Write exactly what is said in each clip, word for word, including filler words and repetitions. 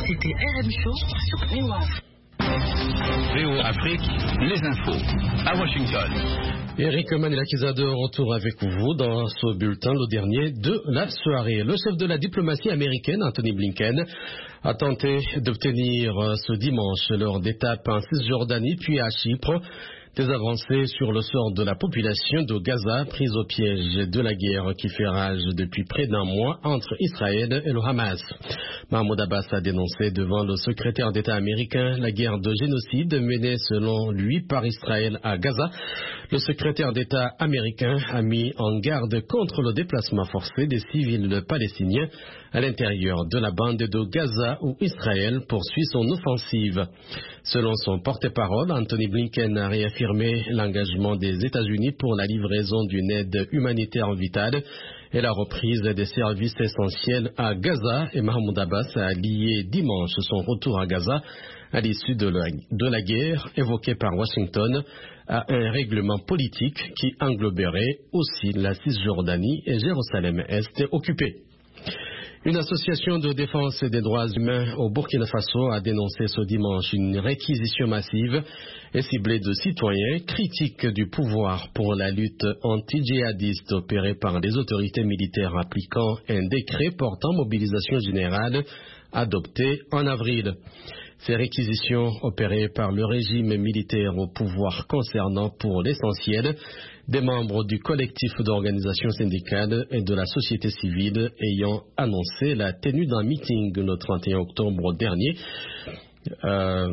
C'était R M Show sur V O A. V O Afrique, les infos à Washington. Eric Manilakisa de retour avec vous dans ce bulletin, le dernier de la soirée. Le chef de la diplomatie américaine, Anthony Blinken, a tenté d'obtenir ce dimanche, lors d'étapes en Cisjordanie puis à Chypre, des avancées sur le sort de la population de Gaza prise au piège de la guerre qui fait rage depuis près d'un mois entre Israël et le Hamas. Mahmoud Abbas a dénoncé devant le secrétaire d'État américain la guerre de génocide menée selon lui par Israël à Gaza. Le secrétaire d'État américain a mis en garde contre le déplacement forcé des civils palestiniens à l'intérieur de la bande de Gaza où Israël poursuit son offensive. Selon son porte-parole, Anthony Blinken a réaffirmé l'engagement des États-Unis pour la livraison d'une aide humanitaire vitale et la reprise des services essentiels à Gaza, et Mahmoud Abbas a lié dimanche son retour à Gaza à l'issue de la, de la guerre évoquée par Washington à un règlement politique qui engloberait aussi la Cisjordanie et Jérusalem-Est occupée. Une association de défense des droits humains au Burkina Faso a dénoncé ce dimanche une réquisition massive et ciblée de citoyens critiques du pouvoir pour la lutte anti-djihadiste opérée par les autorités militaires appliquant un décret portant mobilisation générale adopté en avril. Ces réquisitions opérées par le régime militaire au pouvoir concernant pour l'essentiel des membres du collectif d'organisations syndicales et de la société civile ayant annoncé la tenue d'un meeting le trente et un octobre dernier euh,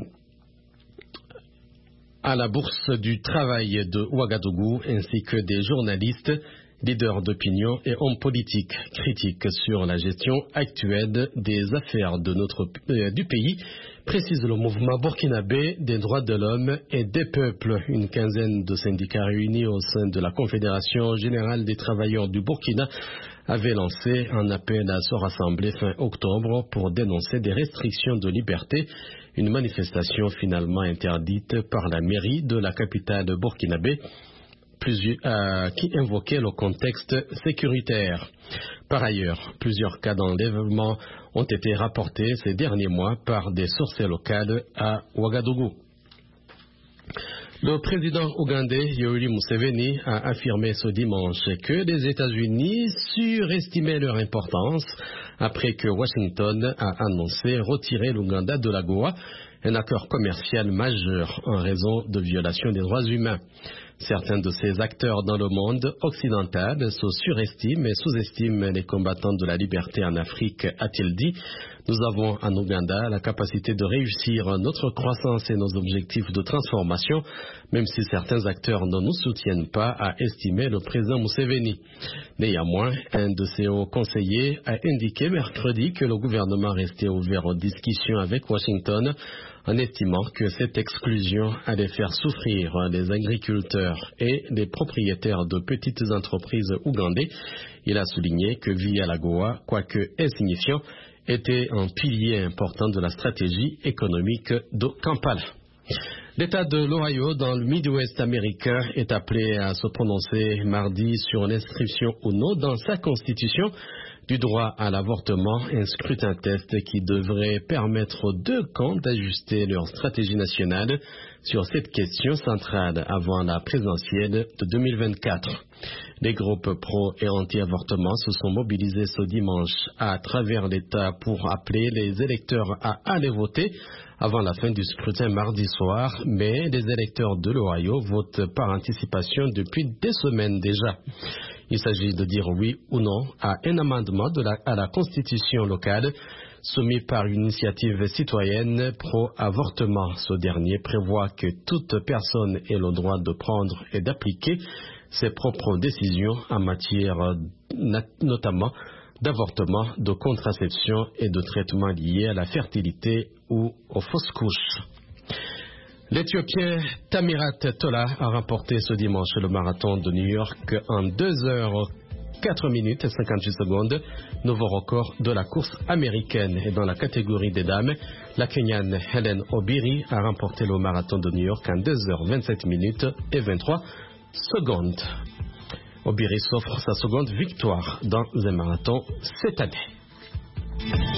à la Bourse du Travail de Ouagadougou, ainsi que des journalistes, leaders d'opinion et hommes politiques critiques sur la gestion actuelle des affaires de notre, euh, du pays, précise le mouvement burkinabé des droits de l'homme et des peuples. Une quinzaine de syndicats réunis au sein de la Confédération générale des travailleurs du Burkina avaient lancé un appel à se rassembler fin octobre pour dénoncer des restrictions de liberté, une manifestation finalement interdite par la mairie de la capitale burkinabé, Plusieurs, euh, qui invoquait le contexte sécuritaire. Par ailleurs, plusieurs cas d'enlèvement ont été rapportés ces derniers mois par des sources locales à Ouagadougou. Le président ougandais Yoweri Museveni a affirmé ce dimanche que les États-Unis surestimaient leur importance après que Washington a annoncé retirer l'Ouganda de l'AGOA, un accord commercial majeur en raison de violations des droits humains. Certains de ces acteurs dans le monde occidental se surestiment et sous-estiment les combattants de la liberté en Afrique, a-t-il dit. Nous avons en Ouganda la capacité de réussir notre croissance et nos objectifs de transformation, même si certains acteurs ne nous soutiennent pas, a estimé le président Museveni. Néanmoins, un de ses hauts conseillers a indiqué mercredi que le gouvernement restait ouvert aux discussions avec Washington, en estimant que cette exclusion allait faire souffrir les agriculteurs et les propriétaires de petites entreprises ougandais. Il a souligné que via l'AGOA, quoique insignifiant, était un pilier important de la stratégie économique de Kampala. L'État de l'Ohio, dans le Midwest américain, est appelé à se prononcer mardi sur l'inscription ou non dans sa constitution du droit à l'avortement, un scrutin test qui devrait permettre aux deux camps d'ajuster leur stratégie nationale sur cette question centrale avant la présidentielle de deux mille vingt-quatre. Les groupes pro et anti-avortement se sont mobilisés ce dimanche à travers l'État pour appeler les électeurs à aller voter avant la fin du scrutin mardi soir, mais les électeurs de l'Ohio votent par anticipation depuis des semaines déjà. Il s'agit de dire oui ou non à un amendement de la, à la Constitution locale soumis par une initiative citoyenne pro-avortement. Ce dernier prévoit que toute personne ait le droit de prendre et d'appliquer ses propres décisions en matière notamment d'avortement, de contraception et de traitements liés à la fertilité ou aux fausses couches. L'Éthiopien Tamirat Tola a remporté ce dimanche le marathon de New York en deux heures quatre minutes et cinquante-huit secondes, nouveau record de la course américaine. Et dans la catégorie des dames, la Kenyane Helen Obiri a remporté le marathon de New York en deux heures vingt-sept minutes et vingt-trois secondes. Obiri s'offre sa seconde victoire dans un marathon cette année.